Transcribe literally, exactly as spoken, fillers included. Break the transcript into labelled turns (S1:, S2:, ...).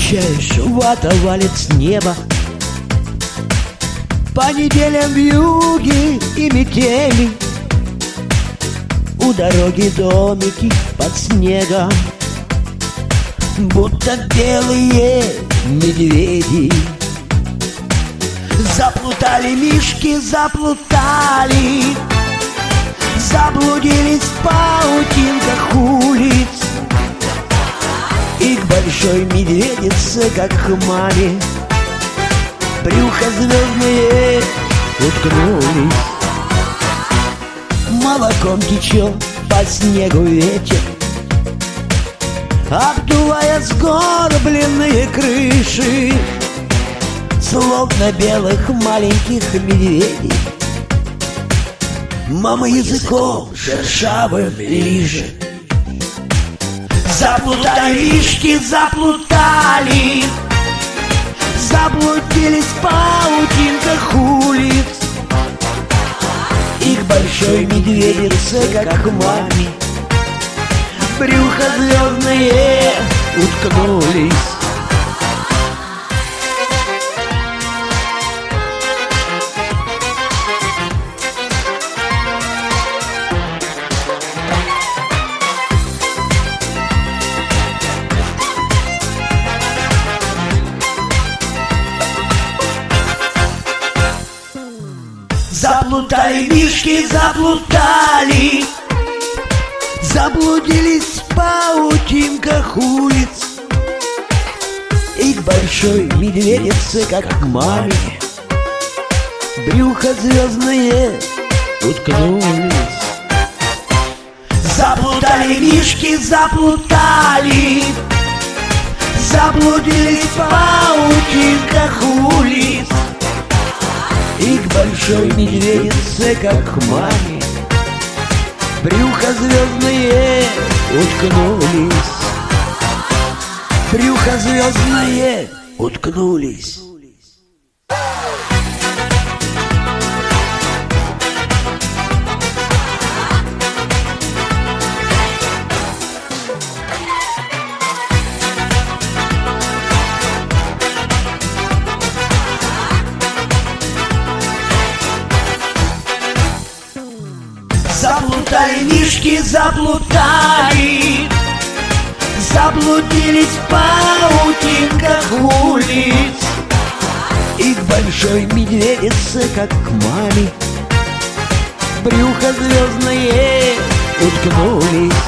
S1: замечаешь, вата валит с неба. По неделям вьюги и метели, у дороги домики под снегом, будто белые медведи. Заплутали мишки, заплутали, заблудились в паутинках улиц. И к большой медведице, как к маме, брюхо звездные уткнулись. Молоком течет по снегу ветер, обдувая сгорбленные крыши, словно белых маленьких медведей. Мама языком шершавым лижет. Заплутали мишки, заплутали, заблудились в паутинках улиц. И к большой медведице, как к маме, брюхо звездные уткнулись. Заплутали мишки, заплутали, заблудились в паутинках улиц. И к большой медведице, как к маме, брюхо звездные уткнулись. Заплутали мишки, заплутали, заблудились в паутинках улиц. И к большой медведице, как к маме, брюхо звездные уткнулись. Брюхо звездные уткнулись. Заплутали мишки, заплутали, заблудились в паутинках улиц. И к большой медведице, как к маме, брюхо звездные уткнулись.